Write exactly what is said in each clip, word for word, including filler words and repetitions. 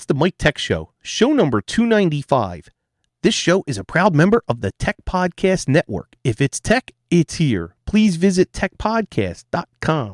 the Mike Tech Show, show number two ninety-five. This show is a proud member of the Tech Podcast Network. If it's tech, it's here. Please visit tech podcast dot com.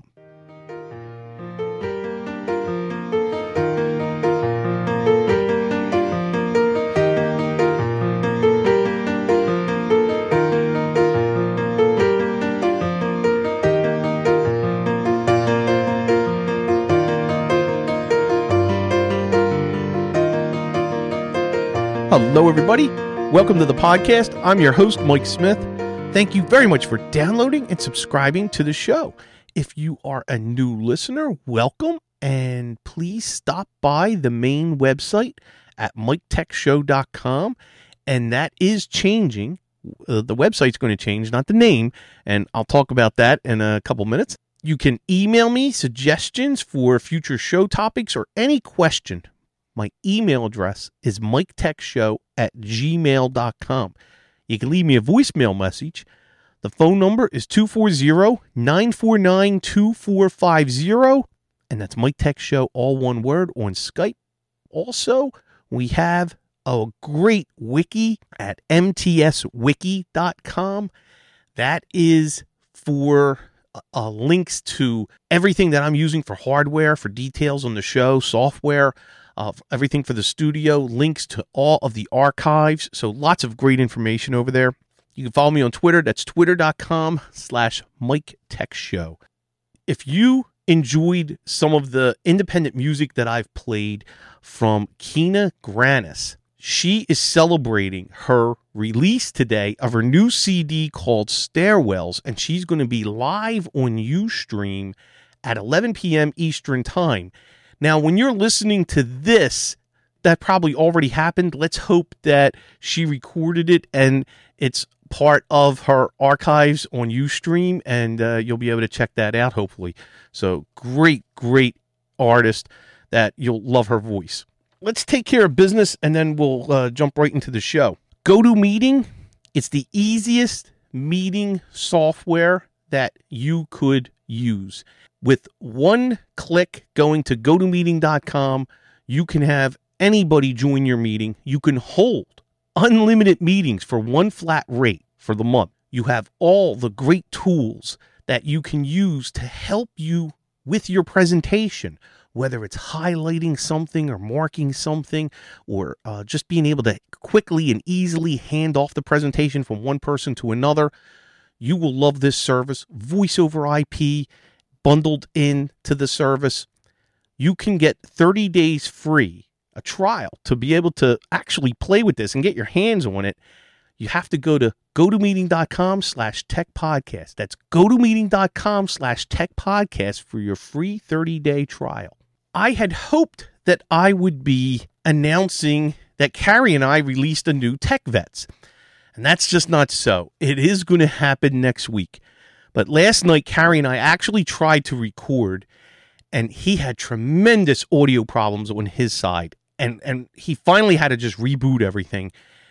Hello, everybody. Welcome to the podcast. I'm your host, Mike Smith. Thank you very much for downloading and subscribing to the show. If you are a new listener, welcome, and please stop by the main website at mike tech show dot com, and that is changing. Uh, the website's going to change, not the name, and I'll talk about that in a couple minutes. You can email me suggestions for future show topics or any question. My email address is mike tech show at gmail dot com. You can leave me a voicemail message. The phone number is two four zero, nine four nine, two four five zero, and that's Mike Tech Show, all one word, on Skype. Also, we have a great wiki at m t s wiki dot com. That is for uh, links to everything that I'm using for hardware, for details on the show, software, of everything for the studio, links to all of the archives. So lots of great information over there. You can follow me on Twitter. That's twitter dot com slash Mike Tech Show. If you enjoyed some of the independent music that I've played from Kina Grannis, she is celebrating her release today of her new C D called Stairwells, and she's going to be live on Ustream at eleven p.m. Eastern Time. Now, when you're listening to this, that probably already happened. Let's hope that she recorded it and it's part of her archives on Ustream, and uh, you'll be able to check that out, hopefully. So, great, great artist that you'll love her voice. Let's take care of business, and then we'll uh, jump right into the show. GoToMeeting, it's the easiest meeting software that you could use. With one click going to go to meeting dot com, you can have anybody join your meeting. You can hold unlimited meetings for one flat rate for the month. You have all the great tools that you can use to help you with your presentation, whether it's highlighting something or marking something, or uh, just being able to quickly and easily hand off the presentation from one person to another. You will love this service. Voice over I P bundled into the service. You can get thirty days free, a trial, to be able to actually play with this and get your hands on it. You have to go to go to meeting dot com slash tech podcast. That's go to meeting dot com slash tech podcast for your free thirty-day trial. I had hoped that I would be announcing that Carrie and I released a new Tech Vets, and that's just not so. It is going to happen next week. But last night, Carrie and I actually tried to record, and he had tremendous audio problems on his side. And, and he finally had to just reboot everything.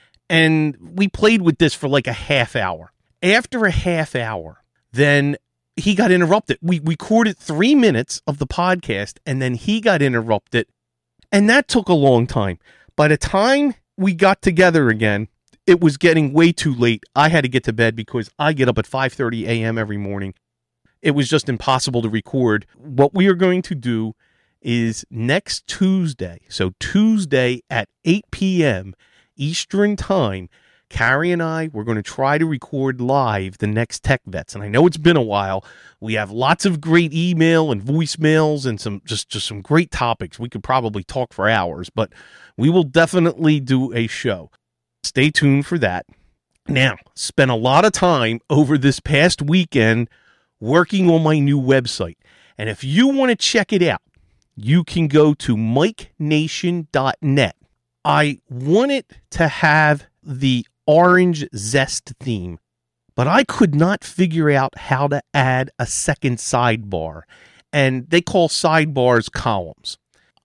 And we played with this for like a half hour. After a half hour, then he got interrupted. We recorded three minutes of the podcast, and then he got interrupted. And that took a long time. By the time we got together again, it was getting way too late. I had to get to bed because I get up at five thirty a.m. every morning. It was just impossible to record. What we are going to do is next Tuesday, so Tuesday at eight p.m. Eastern Time, Carrie and I, we're going to try to record live the next Tech Vets. And I know it's been a while. We have lots of great email and voicemails and some just, just some great topics. We could probably talk for hours, but we will definitely do a show. Stay tuned for that. Now, spent a lot of time over this past weekend working on my new website. And if you want to check it out, you can go to mike nation dot net. I wanted to have the orange zest theme, but I could not figure out how to add a second sidebar. And they call sidebars columns.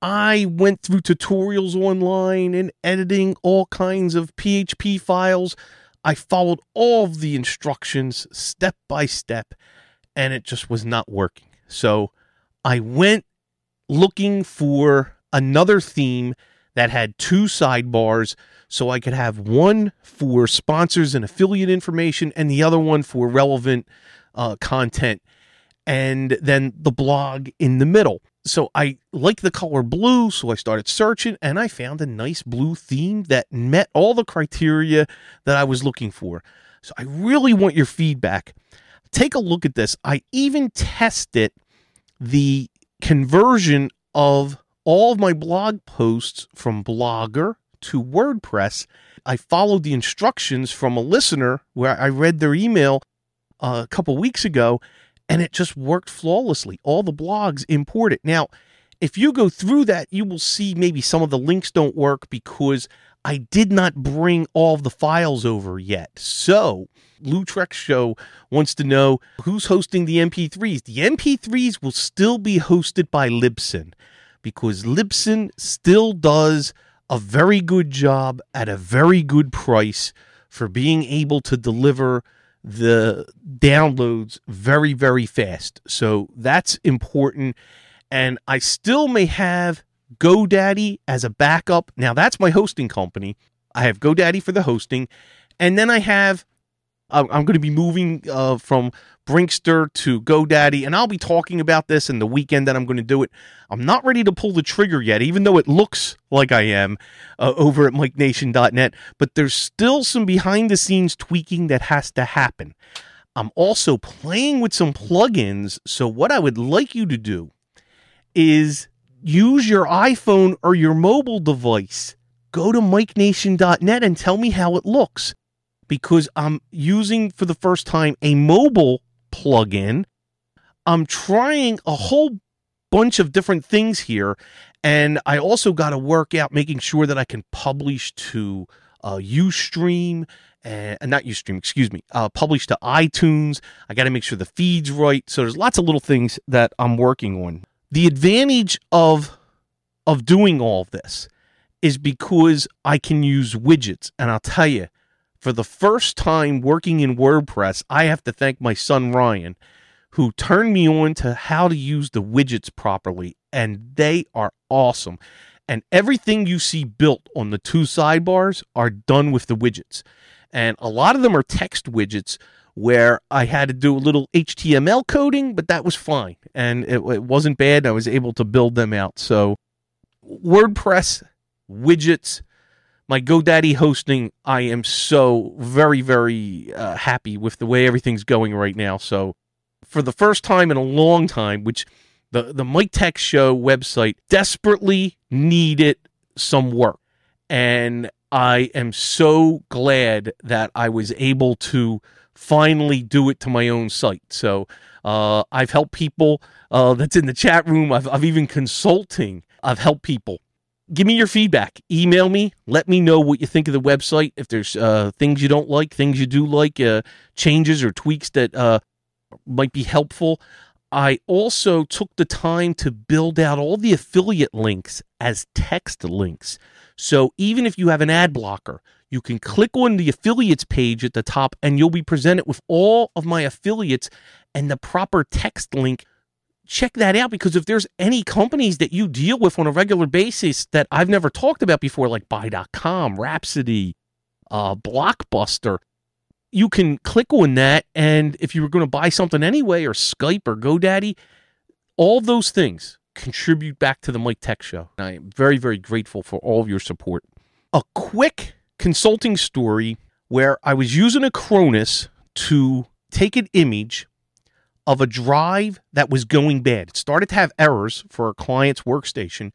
I went through tutorials online and editing all kinds of P H P files. I followed all of the instructions step by step, and it just was not working. So I went looking for another theme that had two sidebars, so I could have one for sponsors and affiliate information and the other one for relevant uh, content, and then the blog in the middle. So I like the color blue, so I started searching, and I found a nice blue theme that met all the criteria that I was looking for. So I really want your feedback. Take a look at this. I even tested the conversion of all of my blog posts from Blogger to WordPress. I followed the instructions from a listener where I read their email uh, a couple weeks ago, and it just worked flawlessly. All the blogs import it. Now, if you go through that, you will see maybe some of the links don't work because I did not bring all of the files over yet. So, Lou Trex Show wants to know who's hosting the M P threes. The M P threes will still be hosted by Libsyn because Libsyn still does a very good job at a very good price for being able to deliver the downloads very, very fast. So that's important. And I still may have GoDaddy as a backup. Now, that's my hosting company. I have GoDaddy for the hosting. And then I have, I'm going to be moving uh, from Brinkster to GoDaddy, and I'll be talking about this in the weekend that I'm going to do it. I'm not ready to pull the trigger yet, even though it looks like I am uh, over at Mike Nation dot net, but there's still some behind-the-scenes tweaking that has to happen. I'm also playing with some plugins, so what I would like you to do is use your iPhone or your mobile device. Go to Mike Nation dot net and tell me how it looks, because I'm using for the first time a mobile plugin. I'm trying a whole bunch of different things here, and I also got to work out making sure that I can publish to uh, Ustream, and uh, not Ustream, excuse me, uh, publish to iTunes. I got to make sure the feed's right. So there's lots of little things that I'm working on. The advantage of of doing all of this is because I can use widgets, and I'll tell you, for the first time working in WordPress, I have to thank my son Ryan, who turned me on to how to use the widgets properly, and they are awesome. And everything you see built on the two sidebars are done with the widgets. And a lot of them are text widgets where I had to do a little H T M L coding, but that was fine. And it, it wasn't bad. I was able to build them out. So WordPress, widgets, my GoDaddy hosting, I am so very, very uh, happy with the way everything's going right now. So for the first time in a long time, which the, the Mike Tech Show website desperately needed some work. And I am so glad that I was able to finally do it to my own site. So uh, I've helped people uh, that's in the chat room. I've, I've even consulting. I've helped people. Give me your feedback. Email me. Let me know what you think of the website. If there's uh, things you don't like, things you do like, uh, changes or tweaks that uh, might be helpful. I also took the time to build out all the affiliate links as text links. So even if you have an ad blocker, you can click on the affiliates page at the top and you'll be presented with all of my affiliates and the proper text link. Check that out, because if there's any companies that you deal with on a regular basis that I've never talked about before, like buy dot com, Rhapsody, uh, Blockbuster, you can click on that, and if you were going to buy something anyway, or Skype or GoDaddy, all those things contribute back to the Mike Tech Show. I am very, very grateful for all of your support. A quick consulting story where I was using Acronis to take an image of a drive that was going bad. It started to have errors for a client's workstation.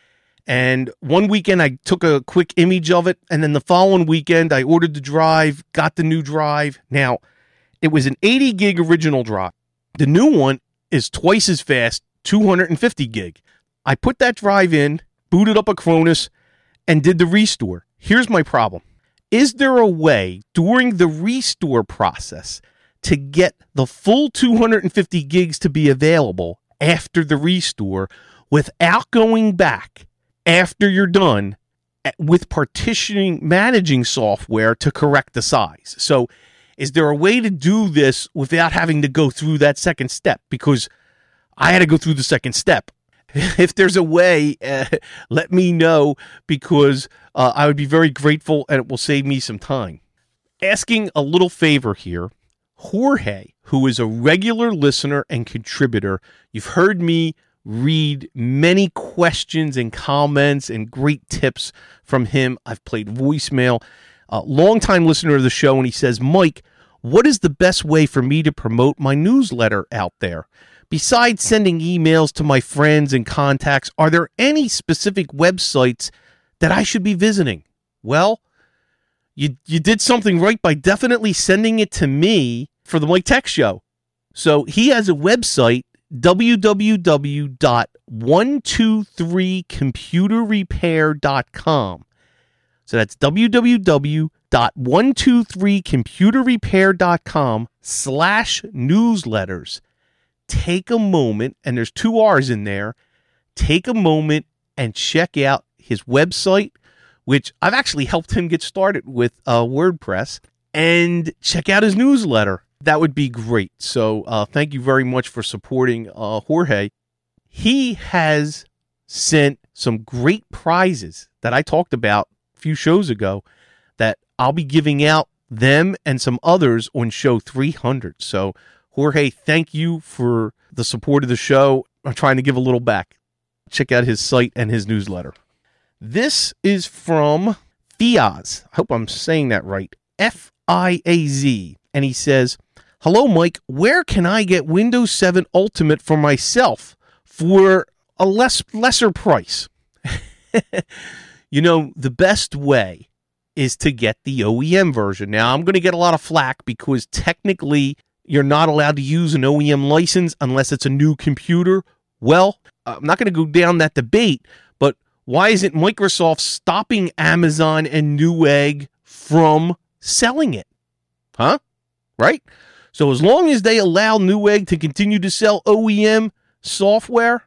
And one weekend I took a quick image of it, and then the following weekend I ordered the drive, got the new drive. Now, it was an eighty gig original drive. The new one is twice as fast, two hundred fifty gig. I put that drive in, booted up Acronis, and did the restore. Here's my problem. Is there a way during the restore process to get the full two hundred fifty gigs to be available after the restore without going back after you're done with partitioning managing software to correct the size? So is there a way to do this without having to go through that second step? Because I had to go through the second step. if there's a way, uh, let me know, because uh, I would be very grateful, and it will save me some time. Asking a little favor here, Jorge, who is a regular listener and contributor, you've heard me read many questions and comments and great tips from him. I've played voicemail. A longtime listener of the show, and he says, Mike, what is the best way for me to promote my newsletter out there? Besides sending emails to my friends and contacts, are there any specific websites that I should be visiting? Well, you you did something right by definitely sending it to me for the Mike Tech Show. So he has a website, w w w dot one two three computer repair dot com. So that's w w w dot one two three computer repair dot com slash newsletters. Take a moment, and there's two R's in there. Take a moment and check out his website, which I've actually helped him get started with uh, WordPress, and check out his newsletter. That would be great. So uh, thank you very much for supporting uh, Jorge. He has sent some great prizes that I talked about a few shows ago that I'll be giving out them and some others on show three hundred. So Jorge, thank you for the support of the show. I'm trying to give a little back. Check out his site and his newsletter. This is from Fiaz. I hope I'm saying that right. F I A Z. And he says, hello, Mike. Where can I get Windows seven Ultimate for myself for a less lesser price? You know, the best way is to get the O E M version. Now, I'm going to get a lot of flack because technically you're not allowed to use an O E M license unless it's a new computer. Well, I'm not going to go down that debate, but why isn't Microsoft stopping Amazon and Newegg from selling it? Huh? Right? So as long as they allow Newegg to continue to sell O E M software,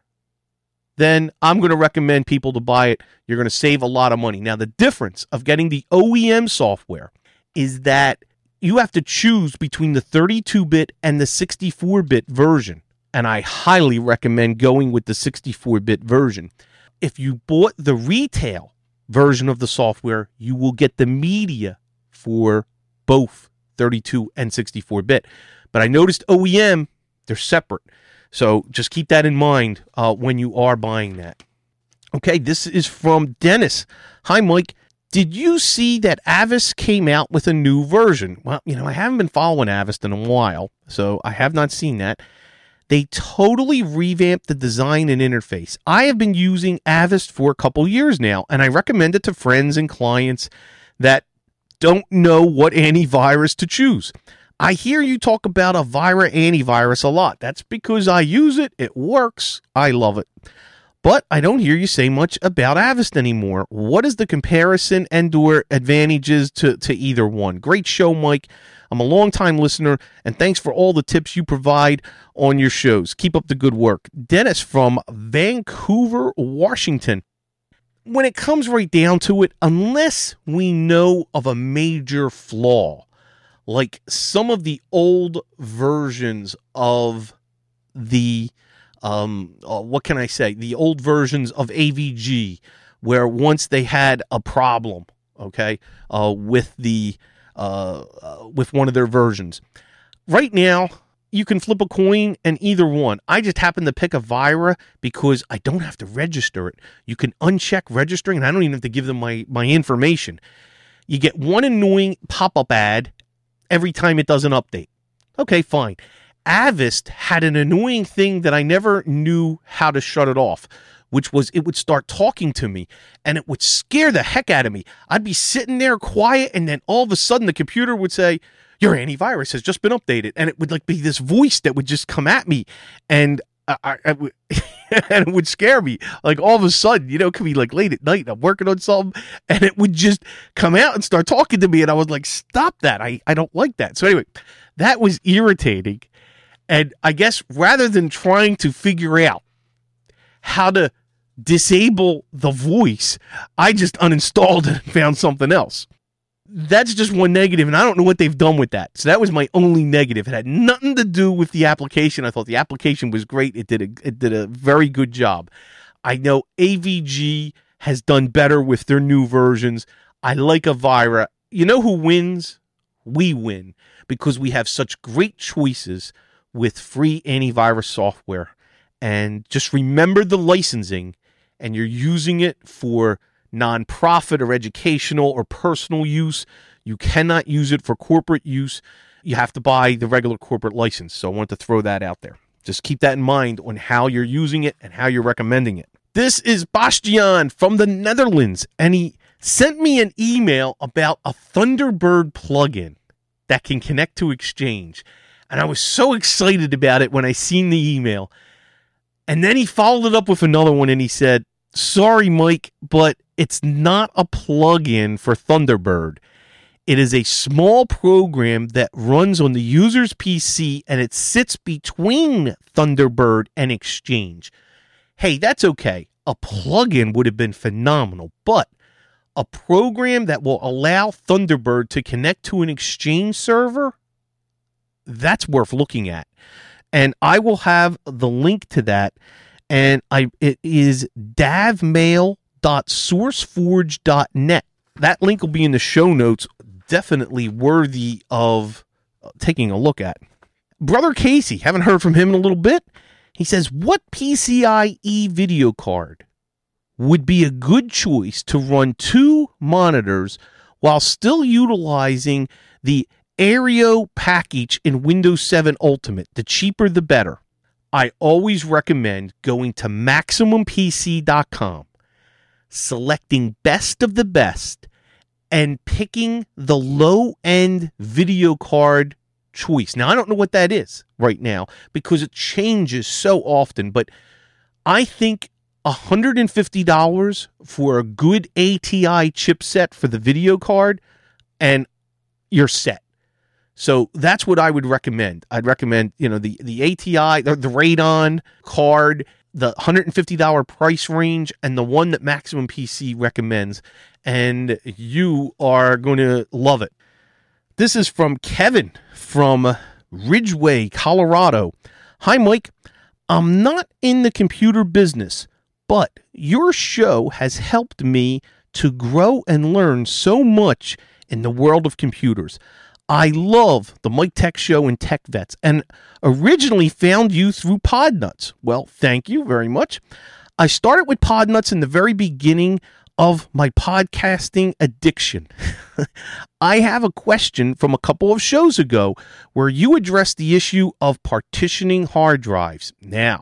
then I'm going to recommend people to buy it. You're going to save a lot of money. Now, the difference of getting the O E M software is that you have to choose between the thirty-two bit and the sixty-four bit version. And I highly recommend going with the sixty-four bit version. If you bought the retail version of the software, you will get the media for both thirty-two and sixty-four bit. But I noticed O E M, they're separate. So just keep that in mind uh, when you are buying that. Okay, this is from Dennis. Hi, Mike. Did you see that Avast came out with a new version? Well, you know, I haven't been following Avast in a while, so I have not seen that. They totally revamped the design and interface. I have been using Avast for a couple years now, and I recommend it to friends and clients that don't know what antivirus to choose. I hear you talk about Avira antivirus a lot. That's because I use it. It works. I love it. But I don't hear you say much about Avast anymore. What is the comparison and or advantages to, to either one? Great show, Mike. I'm a longtime listener, and thanks for all the tips you provide on your shows. Keep up the good work. Dennis from Vancouver, Washington. When it comes right down to it, unless we know of a major flaw, like some of the old versions of the Um, uh, what can I say? The old versions of A V G, where once they had a problem, okay, uh, with the uh, uh, with one of their versions. Right now, you can flip a coin and either one. I just happen to pick Avira because I don't have to register it. You can uncheck registering, and I don't even have to give them my my information. You get one annoying pop-up ad every time it does an update. Okay, fine. Avast had an annoying thing that I never knew how to shut it off, which was it would start talking to me, and it would scare the heck out of me. I'd be sitting there quiet, and then all of a sudden the computer would say, your antivirus has just been updated, and it would like be this voice that would just come at me, and I, I, I would, and it would scare me. Like all of a sudden, you know, it could be like late at night, I'm working on something, and it would just come out and start talking to me, and I was like, stop that. I, I don't like that. So anyway, that was irritating. And I guess rather than trying to figure out how to disable the voice, I just uninstalled it and found something else. that's just one negative, and I don't know what they've done with that. So that was my only negative. It had nothing to do with the application. I thought the application was great. It did a, it did a very good job. I know A V G has done better with their new versions. I like Avira. You know who wins? We win, because we have such great choices with free antivirus software. And just remember the licensing, and you're using it for nonprofit or educational or personal use. You cannot use it for corporate use. You have to buy the regular corporate license. So I want to throw that out there. Just keep that in mind on how you're using it and how you're recommending it. This is Bastiaan from the Netherlands, and he sent me an email about a Thunderbird plugin that can connect to Exchange. And I was so excited about it when I seen the email. And then he followed it up with another one, and he said, sorry, Mike, but it's not a plugin for Thunderbird. It is a small program that runs on the user's P C, and it sits between Thunderbird and Exchange. Hey, that's okay. A plugin would have been phenomenal, but a program that will allow Thunderbird to connect to an Exchange server, that's worth looking at. And I will have the link to that. And I it is davmail dot sourceforge dot net. That link will be in the show notes. Definitely worthy of taking a look at. Brother Casey, haven't heard from him in a little bit. He says, what PCIe video card would be a good choice to run two monitors while still utilizing the Aereo package in Windows seven Ultimate? The cheaper, the better. I always recommend going to Maximum P C dot com, selecting best of the best, and picking the low-end video card choice. Now, I don't know what that is right now because it changes so often, but I think one hundred fifty dollars for a good A T I chipset for the video card, and you're set. So that's what I would recommend. I'd recommend, you know, the, the A T I, the, the Radeon card, the one hundred fifty dollars price range, and the one that Maximum P C recommends, and you are going to love it. This is from Kevin from Ridgeway, Colorado. Hi, Mike. I'm not in the computer business, but your show has helped me to grow and learn so much in the world of computers. I love the Mike Tech Show and Tech Vets, and originally found you through Podnuts. Well, thank you very much. I started with Podnuts in the very beginning of my podcasting addiction. I have a question from a couple of shows ago where you addressed the issue of partitioning hard drives. Now,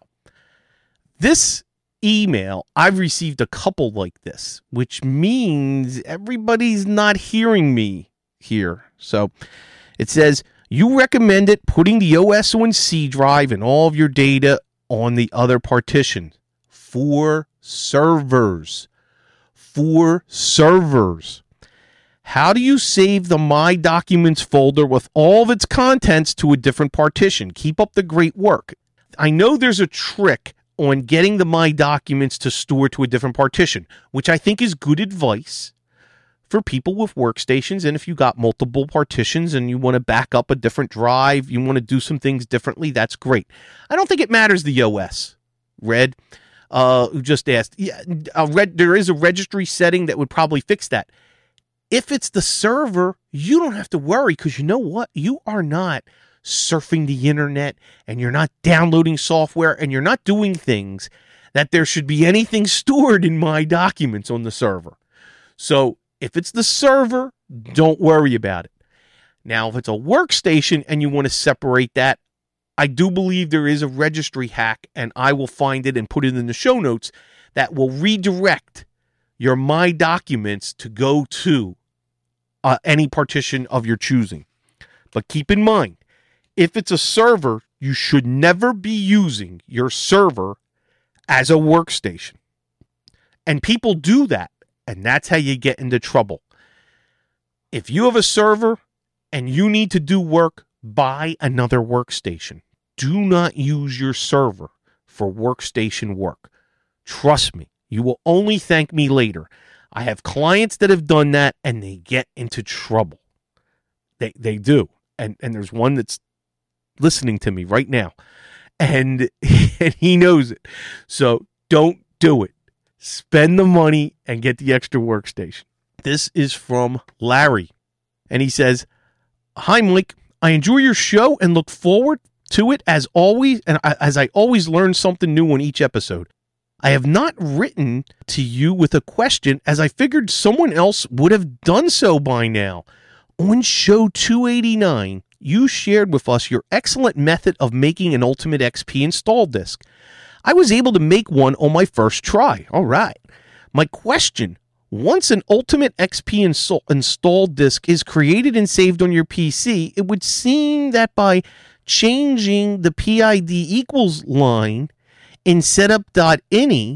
this email, I've received a couple like this, which means everybody's not hearing me here. So it says, you recommended putting the O S on C drive and all of your data on the other partition for servers. For servers. How do you save the My Documents folder with all of its contents to a different partition? Keep up the great work. I know there's a trick on getting the My Documents to store to a different partition, which I think is good advice for people with workstations. And if you got multiple partitions and you want to back up a different drive, you want to do some things differently, that's great. I don't think it matters the O S. Red, uh, who just asked, yeah, a red, there is a registry setting that would probably fix that. If it's the server, you don't have to worry, because you know what? You are not surfing the internet, and you're not downloading software, and you're not doing things that there should be anything stored in My Documents on the server. So if it's the server, don't worry about it. Now, if it's a workstation and you want to separate that, I do believe there is a registry hack, and I will find it and put it in the show notes, that will redirect your My Documents to go to uh, any partition of your choosing. But keep in mind, if it's a server, you should never be using your server as a workstation. And people do that, and that's how you get into trouble. If you have a server and you need to do work, buy another workstation. Do not use your server for workstation work. Trust me, you will only thank me later. I have clients that have done that and they get into trouble. They they do. And and there's one that's listening to me right now. And, and he knows it. So don't do it. Spend the money and get the extra workstation. This is from Larry. And he says, "Hi, Mike. I enjoy your show and look forward to it as always. And I, as I always learn something new on each episode. I have not written to you with a question as I figured someone else would have done so by now. On show two eighty-nine, you shared with us your excellent method of making an Ultimate X P install disk. I was able to make one on my first try. All right. My question, once an Ultimate X P install, install disk is created and saved on your P C, it would seem that by changing the P I D equals line in setup.ini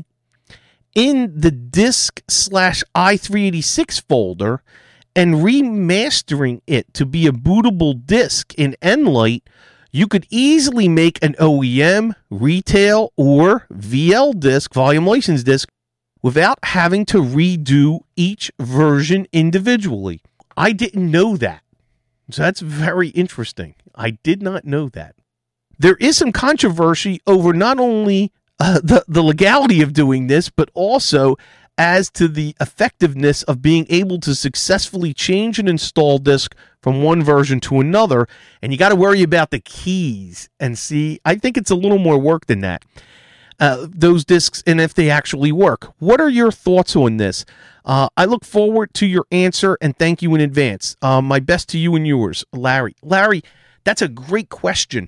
in the disk slash i three eighty-six folder and remastering it to be a bootable disk in Nlight, you could easily make an O E M, retail, or V L disk, volume license disk, without having to redo each version individually. I didn't know that. So that's very interesting. I did not know that. There is some controversy over not only uh, the, the legality of doing this, but also as to the effectiveness of being able to successfully change an install disk from one version to another. And you got to worry about the keys and see, I think it's a little more work than that. Uh, those disks and if they actually work. What are your thoughts on this? Uh, I look forward to your answer and thank you in advance. Uh, my best to you and yours, Larry. Larry, that's a great question.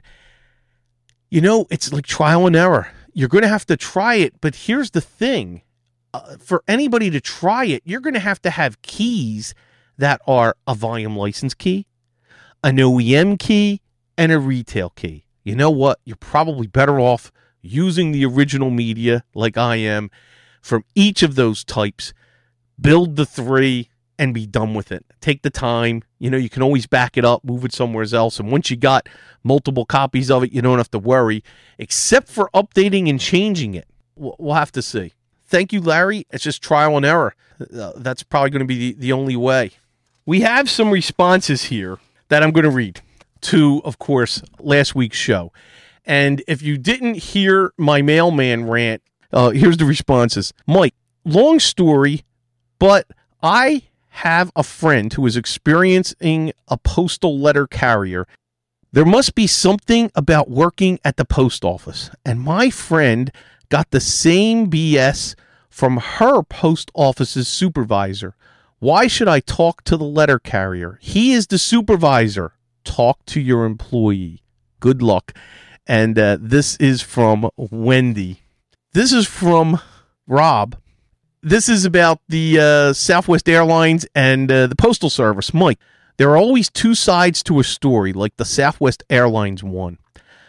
You know, it's like trial and error. You're going to have to try it, but here's the thing. Uh, for anybody to try it, you're going to have to have keys that are a volume license key, an O E M key, and a retail key. You know what? You're probably better off using the original media like I am from each of those types. Build the three and be done with it. Take the time. You know, you can always back it up, move it somewhere else. And once you got multiple copies of it, you don't have to worry, except for updating and changing it. We'll have to see. Thank you, Larry. It's just trial and error. Uh, that's probably going to be the, the only way. We have some responses here that I'm going to read to, of course, last week's show. And if you didn't hear my mailman rant, uh, here's the responses. Mike, long story, but I have a friend who is experiencing a postal letter carrier. There must be something about working at the post office. And my friend got the same B S from her post office's supervisor. Why should I talk to the letter carrier? He is the supervisor. Talk to your employee. Good luck. And uh, this is from Wendy. This is from Rob. This is about the uh, Southwest Airlines and uh, the Postal Service. Mike, there are always two sides to a story, like the Southwest Airlines one.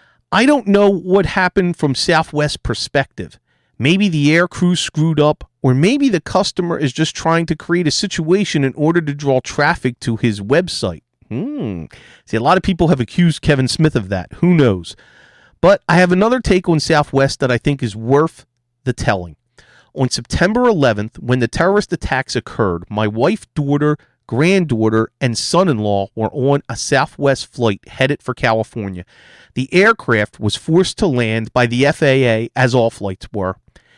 I don't know what happened from Southwest perspective. Maybe the air crew screwed up, or maybe the customer is just trying to create a situation in order to draw traffic to his website. Hmm. See, a lot of people have accused Kevin Smith of that. Who knows? But I have another take on Southwest that I think is worth the telling. On September eleventh, when the terrorist attacks occurred, my wife, daughter, granddaughter, and son-in-law were on a Southwest flight headed for California. The aircraft was forced to land by the F A A, as all flights were.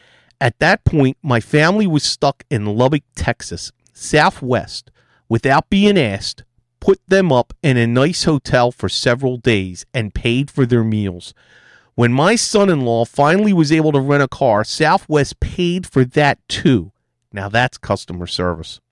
At that point, my family was stuck in Lubbock, Texas. Southwest, without being asked, put them up in a nice hotel for several days and paid for their meals. When my son-in-law finally was able to rent a car, Southwest paid for that too. Now that's customer service.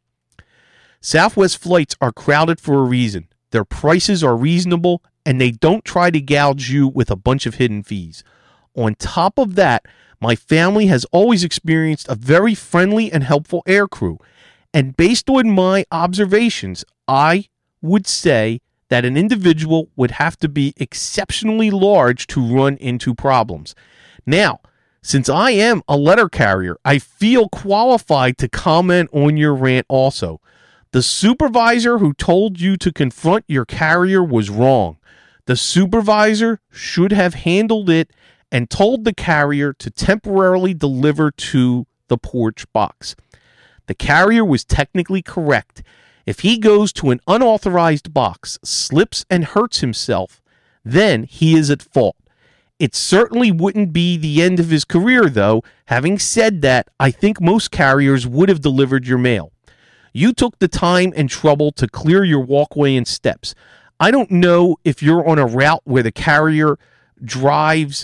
Southwest flights are crowded for a reason. Their prices are reasonable, and they don't try to gouge you with a bunch of hidden fees. On top of that, my family has always experienced a very friendly and helpful air crew. And based on my observations, I would say that an individual would have to be exceptionally large to run into problems. Now, since I am a letter carrier, I feel qualified to comment on your rant also. The supervisor who told you to confront your carrier was wrong. The supervisor should have handled it and told the carrier to temporarily deliver to the porch box. The carrier was technically correct. If he goes to an unauthorized box, slips and hurts himself, then he is at fault. It certainly wouldn't be the end of his career, though. Having said that, I think most carriers would have delivered your mail. You took the time and trouble to clear your walkway and steps. I don't know if you're on a route where the carrier drives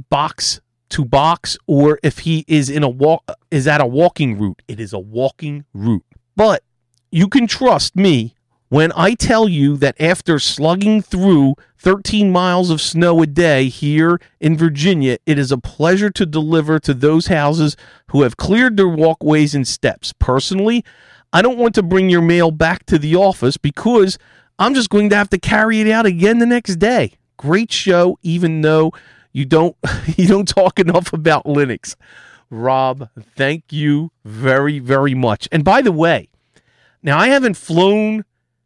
box to box or if he is in a walk is at a walking route. It is a walking route. But you can trust me when I tell you that after slugging through thirteen miles of snow a day here in Virginia, it is a pleasure to deliver to those houses who have cleared their walkways and steps. Personally, I don't want to bring your mail back to the office because I'm just going to have to carry it out again the next day. Great show, even though you don't you don't talk enough about Linux. Rob, thank you very, very much. And by the way, now I haven't flown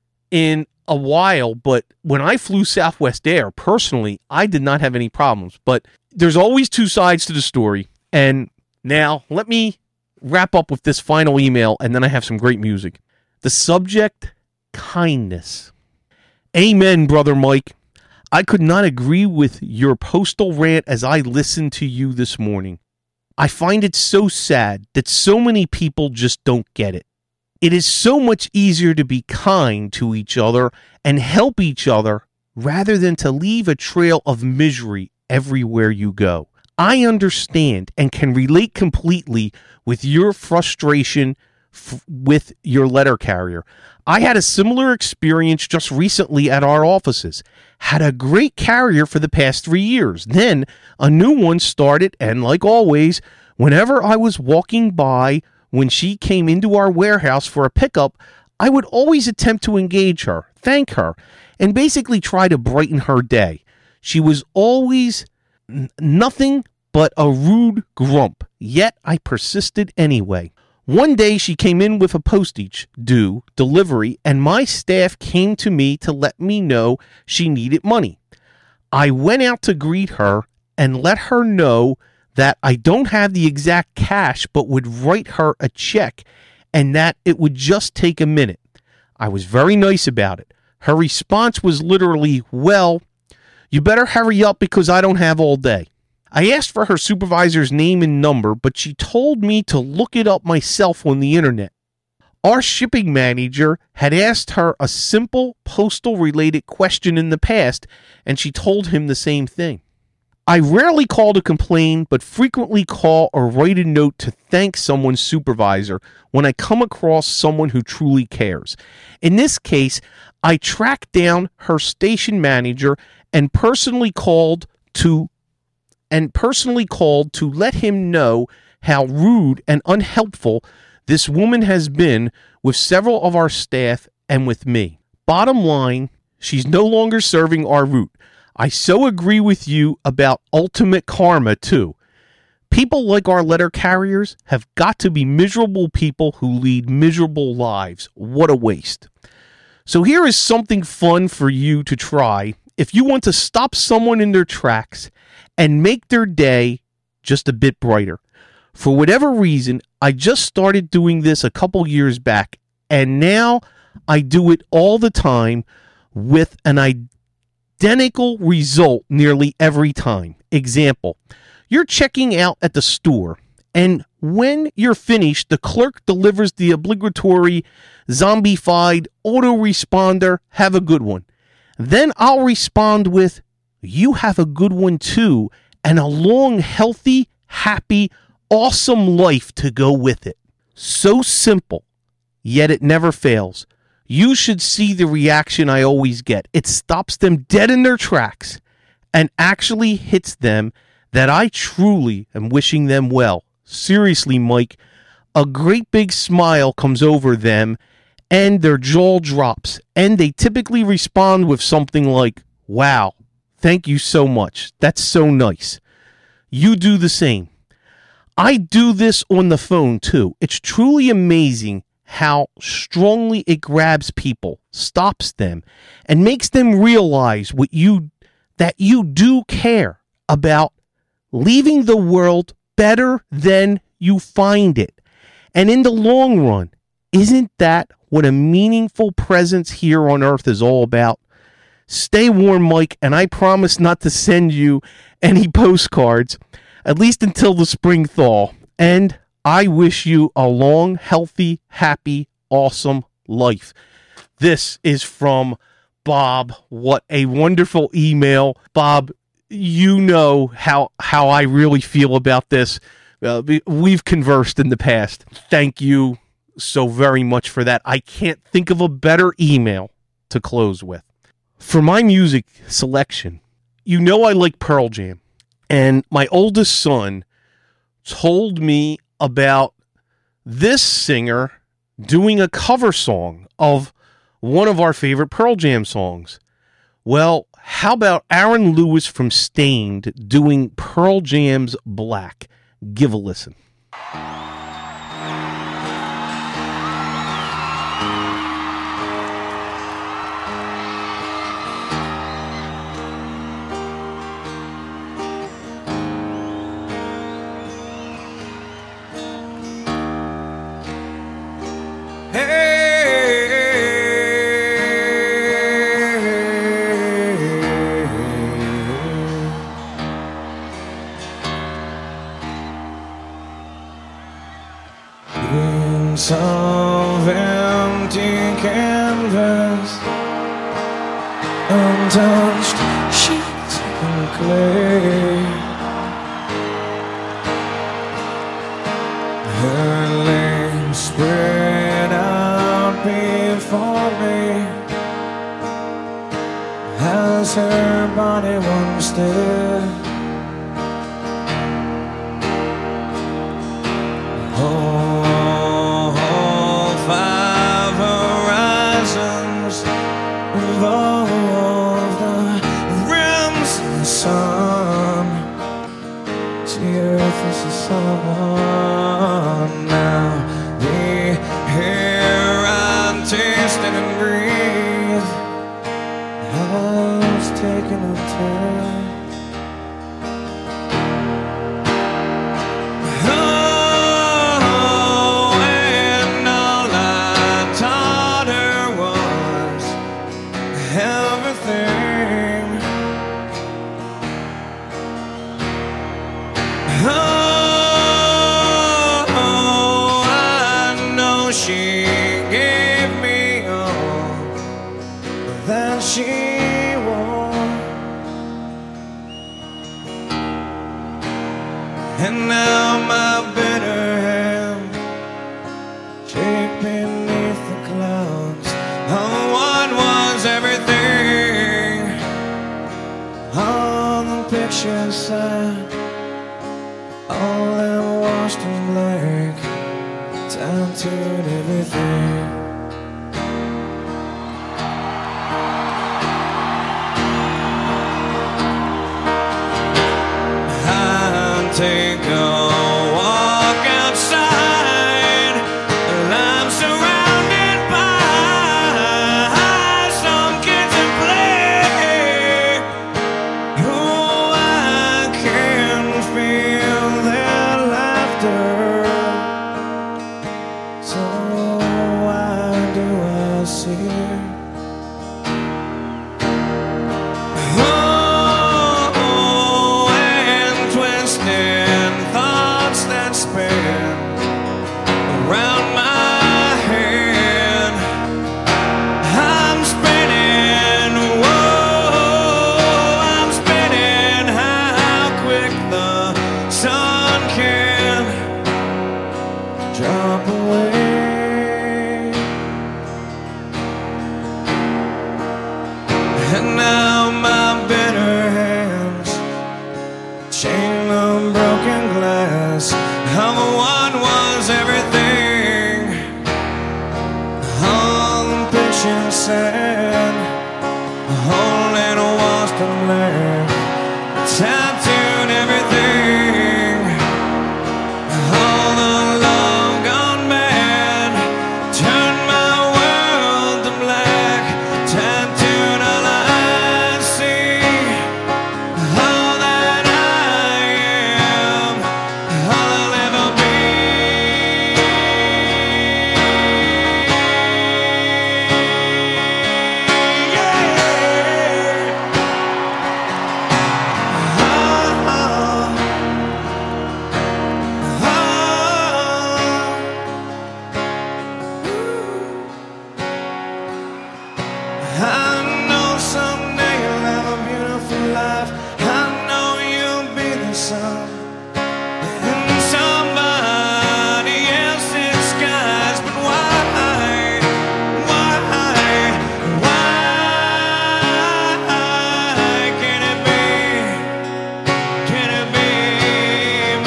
in a while, but when I flew Southwest Air, personally, I did not have any problems. But there's always two sides to the story. And now let me wrap up with this final email, and then I have some great music. The subject, kindness. Amen, Brother Mike. I could not agree with your postal rant as I listened to you this morning. I find it so sad that so many people just don't get it. It is so much easier to be kind to each other and help each other rather than to leave a trail of misery everywhere you go. I understand and can relate completely with your frustration f- with your letter carrier. I had a similar experience just recently at our offices. Had a great carrier for the past three years. Then a new one started, and like always, whenever I was walking by when she came into our warehouse for a pickup, I would always attempt to engage her, thank her, and basically try to brighten her day. She was always n- nothing but a rude grump, yet I persisted anyway. One day she came in with a postage due delivery, and my staff came to me to let me know she needed money. I went out to greet her and let her know that I don't have the exact cash but would write her a check and that it would just take a minute. I was very nice about it. Her response was literally, "Well, you better hurry up because I don't have all day." I asked for her supervisor's name and number, but she told me to look it up myself on the internet. Our shipping manager had asked her a simple postal-related question in the past, and she told him the same thing. I rarely call to complain, but frequently call or write a note to thank someone's supervisor when I come across someone who truly cares. In this case, I tracked down her station manager and personally called to and personally called to let him know how rude and unhelpful this woman has been with several of our staff and with me. Bottom line, she's no longer serving our route. I so agree with you about ultimate karma, too. People like our letter carriers have got to be miserable people who lead miserable lives. What a waste. So here is something fun for you to try if you want to stop someone in their tracks and make their day just a bit brighter. For whatever reason, I just started doing this a couple years back, and now I do it all the time with an identical result nearly every time. Example, you're checking out at the store, and when you're finished, the clerk delivers the obligatory zombified autoresponder, "Have a good one." Then I'll respond with, "You have a good one too," and a long, healthy, happy, awesome life to go with it. So simple, yet it never fails. You should see the reaction I always get. It stops them dead in their tracks and actually hits them that I truly am wishing them well. Seriously, Mike, a great big smile comes over them and their jaw drops, and they typically respond with something like, "Wow, thank you so much. That's so nice." You do the same. I do this on the phone too. It's truly amazing how strongly it grabs people, stops them, and makes them realize what you that you do care about leaving the world better than you find it. And in the long run, isn't that what a meaningful presence here on earth is all about? Stay warm, Mike, and I promise not to send you any postcards, at least until the spring thaw. And I wish you a long, healthy, happy, awesome life. This is from Bob. What a wonderful email. Bob, you know how how I really feel about this. Uh, we've conversed in the past. Thank you so very much for that. I can't think of a better email to close with. For my music selection, you know I like Pearl Jam. And my oldest son told me about this singer doing a cover song of one of our favorite Pearl Jam songs. Well, how about Aaron Lewis from Stained doing Pearl Jam's Black? Give a listen. Of empty canvas, untouched sheets and clay, her legs spread out before me, as her body once did. Oh, now we hear and taste and breathe has taken a turn. Oh, and all I taught her was everything. Oh, she gave me all that she wore, and now my bitter hand shake beneath the clouds of what was everything on the picture side, all them washed in black, tattooed everything. I take a walk outside, and I'm surrounded by some kids at play. Oh, I can feel their laughter. So why do I see? Oh, oh, and twisted thoughts that spin around my head. I'm spinning, whoa, I'm spinning. How quick the sun can drop away. And now my bitter hands chain of broken glass of what was everything. All the pictures said, holding a washed and left, tattooed everything. All the love gone bad turned my world to black, tattooed all I see, all that I am, all I'll ever be. I know someday you'll have a beautiful life. I know you'll be the sun in somebody else's skies. But why, why, why can it be, can it be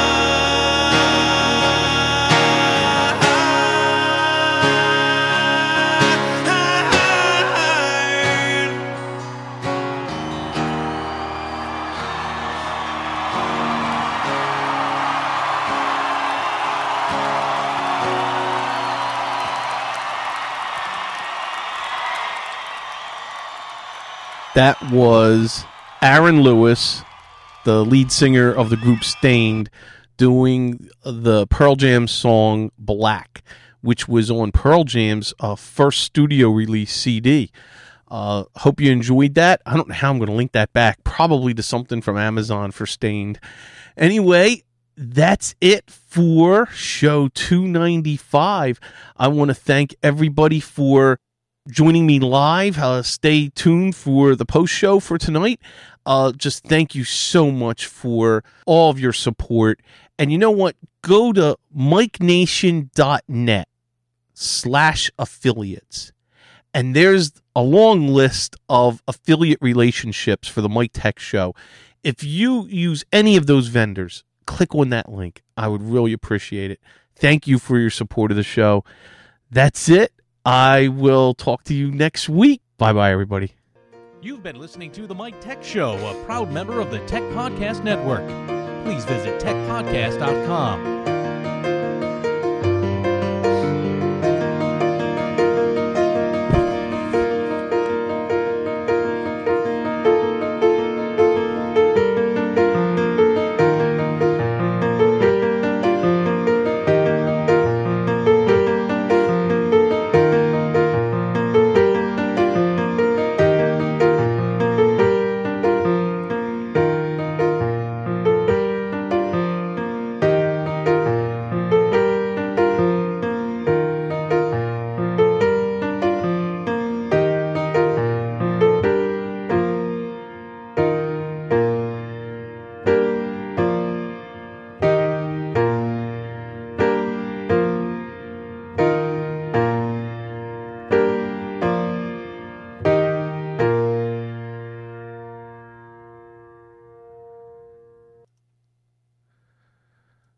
That was Aaron Lewis, the lead singer of the group Stained, doing the Pearl Jam song Black, which was on Pearl Jam's uh, first studio release C D. Uh, hope you enjoyed that. I don't know how I'm going to link that back, probably to something from Amazon for Stained. Anyway, that's it for show two ninety-five. I want to thank everybody for joining me live. Uh, stay tuned for the post show for tonight. Uh, just thank you so much for all of your support. And you know what? Go to MikeNation.net slash affiliates. And there's a long list of affiliate relationships for the Mike Tech Show. If you use any of those vendors, click on that link. I would really appreciate it. Thank you for your support of the show. That's it. I will talk to you next week. Bye-bye, everybody. You've been listening to The Mike Tech Show, a proud member of the Tech Podcast Network. Please visit tech podcast dot com.